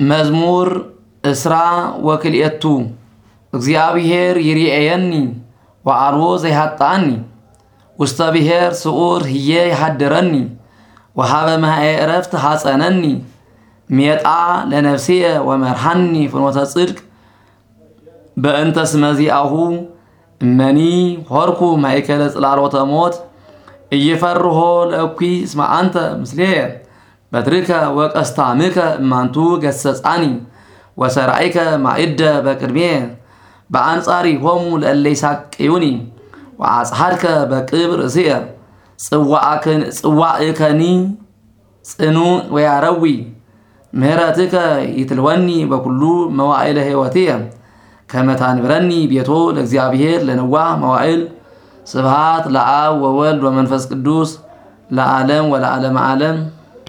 መዝሙር እስራ ወክልኤቱ እግዚአብሔር ይርኤየኒ ወአልቦ ዘይሃጣኒ ውስተ ብሔር ስዑር ህየ ይሃድረኒ ወሃበ ማየ ዕረፍት ሐፀነኒ ሜጣ ለነፍስየ ወመርሃኒ ፍኖተ ጽድቅ በእንተ ስመ ዚአሁ እመኒ ሆርኩ ማእከለ ጽላሎተ ሞት እየፈርሆ ለእኩይ እስመ አንተ ምስሌየ በትርከ ወቀስታምከ እማንቱ ገሰጻኒ ወሰራይከ ማዕደ በቅድሜየ በአንጻሪ ሆሙ ለእለ ይሳቅዩኒ ወአጽሐድከ በቅብር እስየ ጽዋዕከኒ ጽኑ ወያረዊ ምህረትከ ይትልወኒ በኩሉ መዋዕለ ሕይወትየ ከመ ታንብረኒ ቤቶ ለእግዚአብሔር ለነዋህ መዋዕል ስብሐት ለአብ ወወልድ ወመንፈስ ቅዱስ ለዓለም ወለዓለመ ዓለም